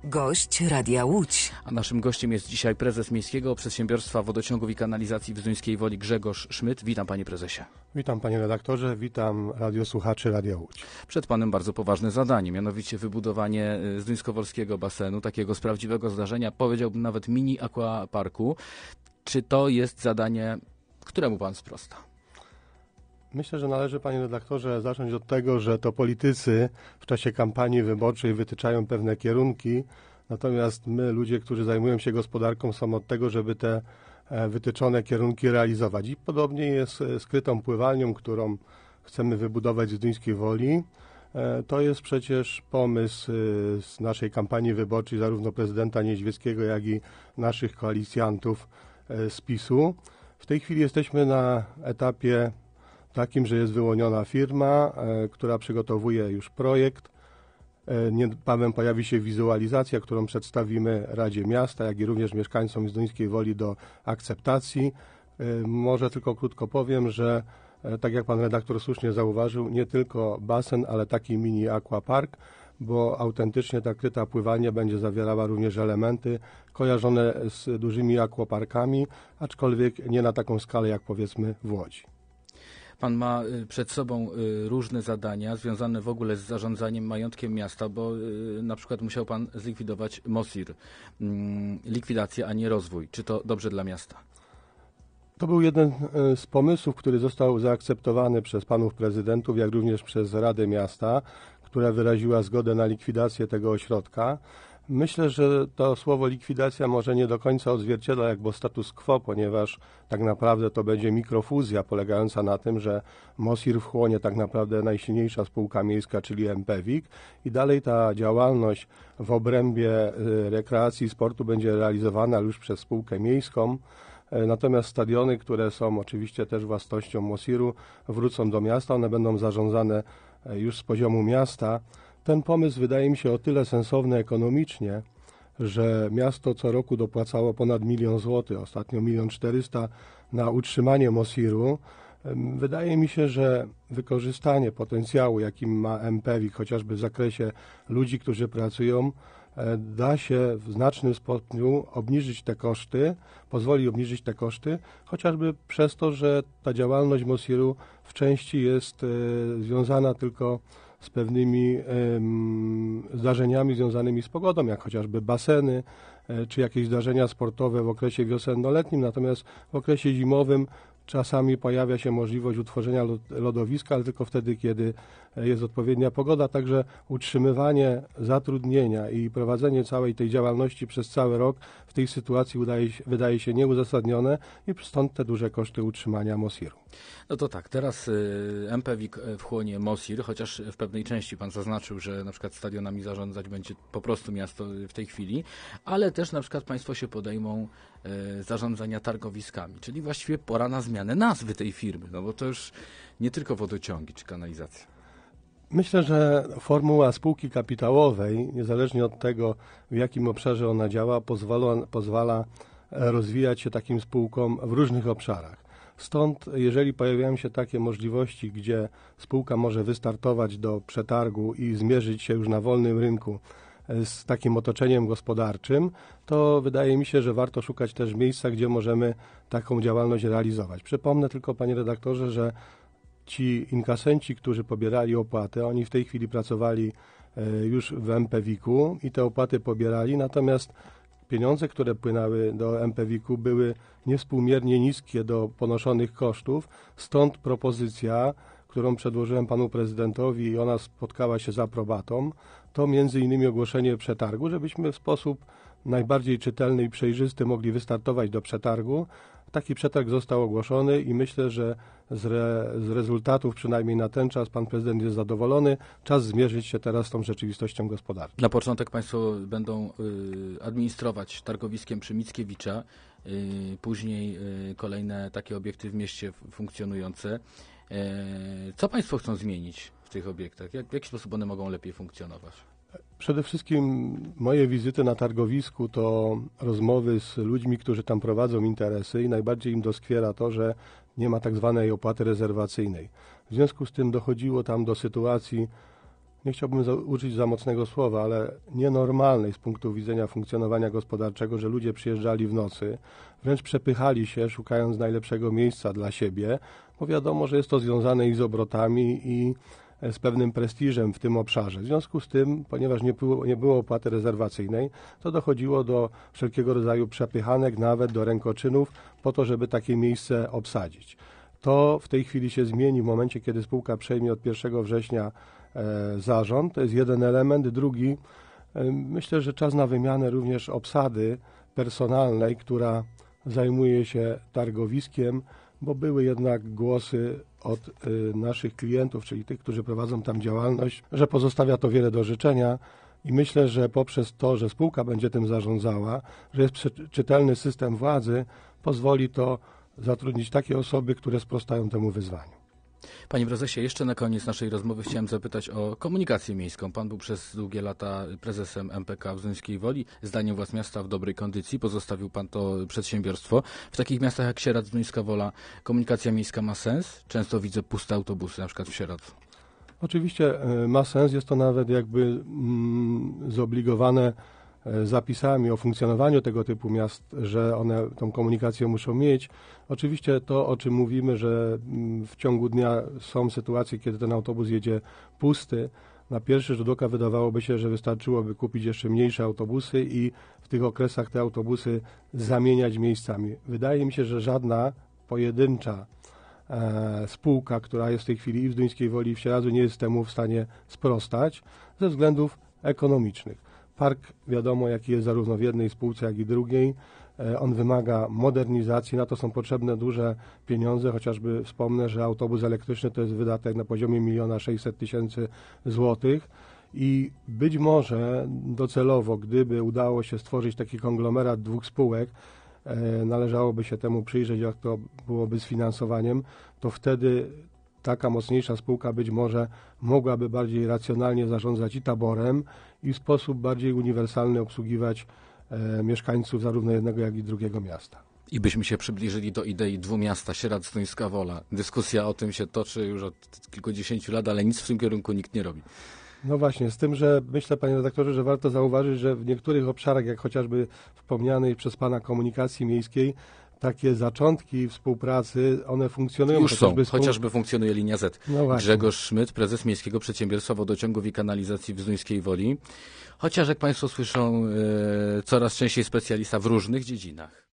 Gość Radia Łódź. A naszym gościem jest dzisiaj prezes Miejskiego Przedsiębiorstwa Wodociągów i Kanalizacji w Zduńskiej Woli Grzegorz Szmyt. Witam, panie prezesie. Witam, panie redaktorze, witam radiosłuchaczy Radia Łódź. Przed panem bardzo poważne zadanie, mianowicie wybudowanie zduńskowolskiego basenu, takiego z prawdziwego zdarzenia, powiedziałbym nawet mini aquaparku. Czy to jest zadanie, któremu pan sprosta? Myślę, że należy, panie redaktorze, zacząć od tego, że to politycy w czasie kampanii wyborczej wytyczają pewne kierunki, natomiast my, ludzie, którzy zajmują się gospodarką, są od tego, żeby te wytyczone kierunki realizować. I podobnie jest skrytą pływalnią, którą chcemy wybudować w Zduńskiej Woli. To jest przecież pomysł z naszej kampanii wyborczej, zarówno prezydenta Niedźwieckiego, jak i naszych koalicjantów z PiS-u. W tej chwili jesteśmy na etapie takim, że jest wyłoniona firma, która przygotowuje już projekt. Niebawem pojawi się wizualizacja, którą przedstawimy Radzie Miasta, jak i również mieszkańcom Zduńskiej Woli do akceptacji. Może tylko krótko powiem, że tak jak pan redaktor słusznie zauważył, nie tylko basen, ale taki mini aquapark, bo autentycznie ta kryta pływalnia będzie zawierała również elementy kojarzone z dużymi aquaparkami, aczkolwiek nie na taką skalę jak powiedzmy w Łodzi. Pan ma przed sobą różne zadania związane w ogóle z zarządzaniem majątkiem miasta, bo na przykład musiał pan zlikwidować MOSIR. Likwidacja, a nie rozwój. Czy to dobrze dla miasta? To był jeden z pomysłów, który został zaakceptowany przez panów prezydentów, jak również przez Radę Miasta, która wyraziła zgodę na likwidację tego ośrodka. Myślę, że to słowo likwidacja może nie do końca odzwierciedla jakby status quo, ponieważ tak naprawdę to będzie mikrofuzja polegająca na tym, że MOSIR wchłonie tak naprawdę najsilniejsza spółka miejska, czyli MPWiK i dalej ta działalność w obrębie rekreacji i sportu będzie realizowana już przez spółkę miejską. Natomiast stadiony, które są oczywiście też własnością MOSIR-u, wrócą do miasta, one będą zarządzane już z poziomu miasta. Ten pomysł wydaje mi się o tyle sensowny ekonomicznie, że miasto co roku dopłacało ponad 1 000 000 złotych, ostatnio 1 400 000 na utrzymanie MOSIR-u. Wydaje mi się, że wykorzystanie potencjału, jakim ma MPWiK, chociażby w zakresie ludzi, którzy pracują, da się w znacznym stopniu obniżyć te koszty, pozwoli obniżyć te koszty, chociażby przez to, że ta działalność MOSIR-u w części jest związana tylko z pewnymi zdarzeniami związanymi z pogodą, jak chociażby baseny, czy jakieś zdarzenia sportowe w okresie wiosennoletnim, natomiast w okresie zimowym czasami pojawia się możliwość utworzenia lodowiska, ale tylko wtedy, kiedy jest odpowiednia pogoda. Także utrzymywanie zatrudnienia i prowadzenie całej tej działalności przez cały rok w tej sytuacji wydaje się nieuzasadnione i stąd te duże koszty utrzymania MOSIR-u. No to tak, teraz MPWiK wchłonie MOSIR, chociaż w pewnej części pan zaznaczył, że na przykład stadionami zarządzać będzie po prostu miasto w tej chwili, ale też na przykład państwo się podejmą zarządzania targowiskami, czyli właściwie pora na zmianę nazwy tej firmy, no bo to już nie tylko wodociągi czy kanalizacja. Myślę, że formuła spółki kapitałowej, niezależnie od tego, w jakim obszarze ona działa, pozwala rozwijać się takim spółkom w różnych obszarach. Stąd, jeżeli pojawiają się takie możliwości, gdzie spółka może wystartować do przetargu i zmierzyć się już na wolnym rynku z takim otoczeniem gospodarczym, to wydaje mi się, że warto szukać też miejsca, gdzie możemy taką działalność realizować. Przypomnę tylko, panie redaktorze, że ci inkasenci, którzy pobierali opłaty, oni w tej chwili pracowali już w MPWiK-u i te opłaty pobierali, natomiast pieniądze, które płynęły do MPWiK-u, były niewspółmiernie niskie do ponoszonych kosztów, stąd propozycja, którą przedłożyłem panu prezydentowi i ona spotkała się z aprobatą, to między innymi ogłoszenie przetargu, żebyśmy w sposób najbardziej czytelny i przejrzysty mogli wystartować do przetargu. Taki przetarg został ogłoszony i myślę, że z rezultatów, przynajmniej na ten czas, pan prezydent jest zadowolony. Czas zmierzyć się teraz z tą rzeczywistością gospodarczą. Na początek państwo będą administrować targowiskiem przy Mickiewicza, później kolejne takie obiekty w mieście funkcjonujące. Co państwo chcą zmienić w tych obiektach? W jaki sposób one mogą lepiej funkcjonować? Przede wszystkim moje wizyty na targowisku to rozmowy z ludźmi, którzy tam prowadzą interesy i najbardziej im doskwiera to, że nie ma tak zwanej opłaty rezerwacyjnej. W związku z tym dochodziło tam do sytuacji nie chciałbym użyć za mocnego słowa, ale nienormalnej z punktu widzenia funkcjonowania gospodarczego, że ludzie przyjeżdżali w nocy, wręcz przepychali się, szukając najlepszego miejsca dla siebie, bo wiadomo, że jest to związane i z obrotami, i z pewnym prestiżem w tym obszarze. W związku z tym, ponieważ nie było opłaty rezerwacyjnej, to dochodziło do wszelkiego rodzaju przepychanek, nawet do rękoczynów, po to, żeby takie miejsce obsadzić. To w tej chwili się zmieni w momencie, kiedy spółka przejmie od 1 września zarząd. To jest jeden element. Drugi, myślę, że czas na wymianę również obsady personalnej, która zajmuje się targowiskiem, bo były jednak głosy od naszych klientów, czyli tych, którzy prowadzą tam działalność, że pozostawia to wiele do życzenia i myślę, że poprzez to, że spółka będzie tym zarządzała, że jest czytelny system władzy, pozwoli to zatrudnić takie osoby, które sprostają temu wyzwaniu. Panie prezesie, jeszcze na koniec naszej rozmowy chciałem zapytać o komunikację miejską. Pan był przez długie lata prezesem MPK w Zduńskiej Woli. Zdaniem władz miasta w dobrej kondycji. Pozostawił pan to przedsiębiorstwo. W takich miastach jak Sieradz, Zduńska Wola komunikacja miejska ma sens? Często widzę puste autobusy, na przykład w Sieradzu. Oczywiście ma sens. Jest to nawet jakby zobligowane zapisami o funkcjonowaniu tego typu miast, że one tą komunikację muszą mieć. Oczywiście to, o czym mówimy, że w ciągu dnia są sytuacje, kiedy ten autobus jedzie pusty. Na pierwszy rzut oka wydawałoby się, że wystarczyłoby kupić jeszcze mniejsze autobusy i w tych okresach te autobusy zamieniać miejscami. Wydaje mi się, że żadna pojedyncza spółka, która jest w tej chwili i w Zduńskiej Woli, i w Sieradzu, nie jest temu w stanie sprostać ze względów ekonomicznych. Park, wiadomo, jaki jest zarówno w jednej spółce, jak i drugiej. On wymaga modernizacji, na to są potrzebne duże pieniądze, chociażby wspomnę, że autobus elektryczny to jest wydatek na poziomie 1 600 000 złotych i być może docelowo, gdyby udało się stworzyć taki konglomerat dwóch spółek, należałoby się temu przyjrzeć, jak to byłoby z finansowaniem, to wtedy taka mocniejsza spółka być może mogłaby bardziej racjonalnie zarządzać i taborem i w sposób bardziej uniwersalny obsługiwać mieszkańców zarówno jednego, jak i drugiego miasta. I byśmy się przybliżyli do idei dwumiasta, Sieradz, Zduńska Wola. Dyskusja o tym się toczy już od kilkudziesięciu lat, ale nic w tym kierunku nikt nie robi. No właśnie, z tym, że myślę, panie redaktorze, że warto zauważyć, że w niektórych obszarach, jak chociażby wspomnianej przez pana komunikacji miejskiej, takie zaczątki współpracy, one funkcjonują. Już są, chociażby funkcjonuje linia Z. No Grzegorz Szmyt, prezes Miejskiego Przedsiębiorstwa Wodociągów i Kanalizacji w Zduńskiej Woli. Chociaż jak państwo słyszą, coraz częściej specjalista w różnych dziedzinach.